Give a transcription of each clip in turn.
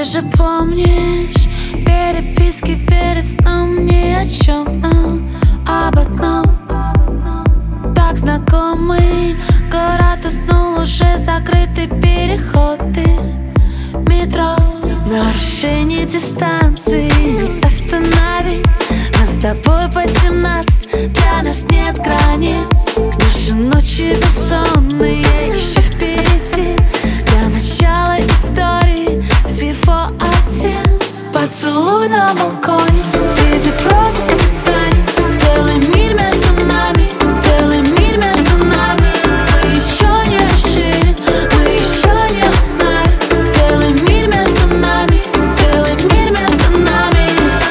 же помнишь переписки перед сном ни о чем, но об одном. Так знакомый город уснул, уже закрыты переходы метро. Нарушение дистанции не остановить. Нам с тобой по 17, для нас нет границ. Наши ночи бессонные еще впереди. Для начала истории всего один поцелуй на балконе среди пробок и зданий. Целый мир между нами, целый мир между нами. Мы еще не решили, мы еще не узнали. Целый мир между нами, целый мир между нами.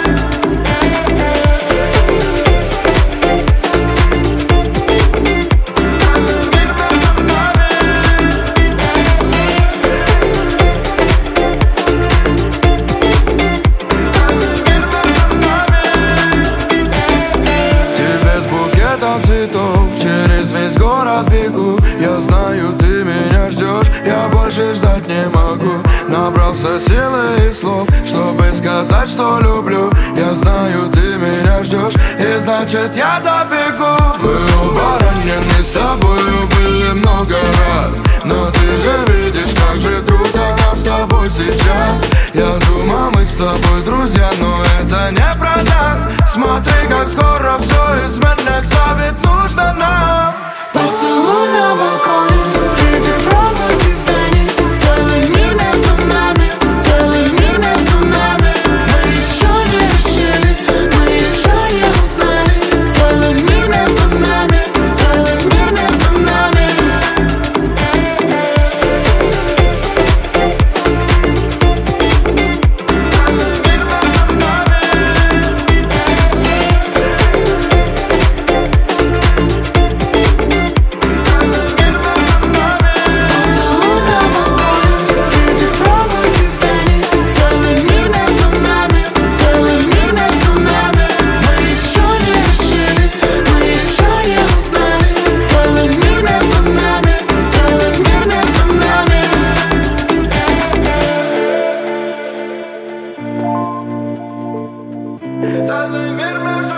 Цветов, через весь город бегу. Я знаю, ты меня ждешь, я больше ждать не могу. Набрался силы и слов, чтобы сказать, что люблю. Я знаю, ты меня ждешь, и значит я добегу. Мы оба ранены, с тобою были много раз, но ты же видишь, как же круто нам с тобой сейчас. Я думал, мы с тобой друзья, но это не про нас. Смотри, как скоро все изменится, ведь нужно нам поцелуй на балконе среди пробок и зданий. Целый мир между нами, целый мир между нами. Мы еще не решили, мы еще не узнали. Целый мир между нами, целый мир между нами. Целый мир между